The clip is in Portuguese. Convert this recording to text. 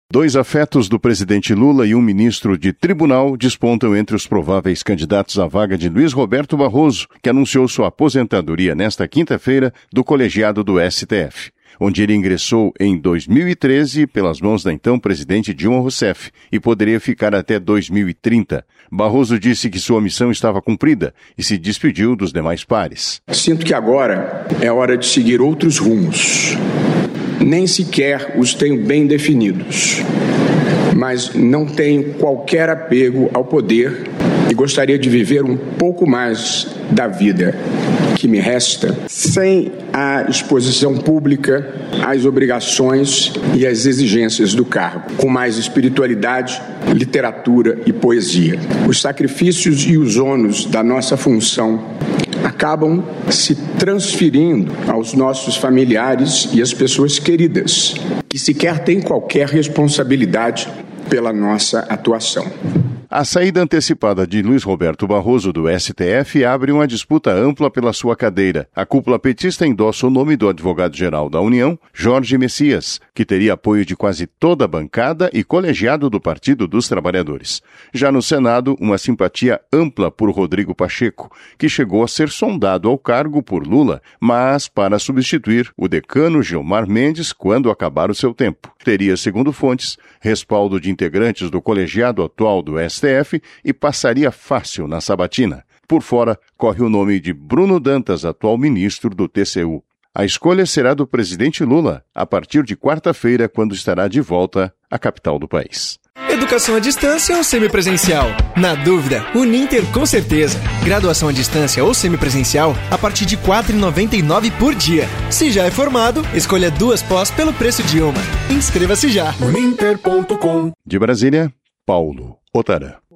Dois afetos do presidente Lula e um ministro de tribunal despontam entre os prováveis candidatos à vaga de Luiz Roberto Barroso, que anunciou sua aposentadoria nesta quinta-feira do colegiado do STF, onde ele ingressou em 2013 pelas mãos da então presidente Dilma Rousseff e poderia ficar até 2030. Barroso disse que sua missão estava cumprida e se despediu dos demais pares. Sinto que agora é hora de seguir outros rumos. Nem sequer os tenho bem definidos, mas não tenho qualquer apego ao poder e gostaria de viver um pouco mais da vida que me resta sem a exposição pública às obrigações e às exigências do cargo, com mais espiritualidade, literatura e poesia. Os sacrifícios e os ônus da nossa função acabam se transferindo aos nossos familiares e às pessoas queridas, que sequer têm qualquer responsabilidade pela nossa atuação. A saída antecipada de Luiz Roberto Barroso do STF abre uma disputa ampla pela sua cadeira. A cúpula petista endossa o nome do advogado-geral da União, Jorge Messias, que teria apoio de quase toda a bancada e colegiado do Partido dos Trabalhadores. Já no Senado, uma simpatia ampla por Rodrigo Pacheco, que chegou a ser sondado ao cargo por Lula, mas para substituir o decano Gilmar Mendes quando acabar o seu tempo. Teria, segundo fontes, respaldo de integrantes do colegiado atual do STF e passaria fácil na sabatina. Por fora, corre o nome de Bruno Dantas, atual ministro do TCU. A escolha será do presidente Lula, a partir de quarta-feira, quando estará de volta à capital do país. Educação à distância ou semipresencial? Na dúvida, Uninter com certeza. Graduação à distância ou semipresencial a partir de R$ 4,99 por dia. Se já é formado, escolha 2 pós pelo preço de uma. Inscreva-se já. Uninter.com. De Brasília, Paulo Otarã.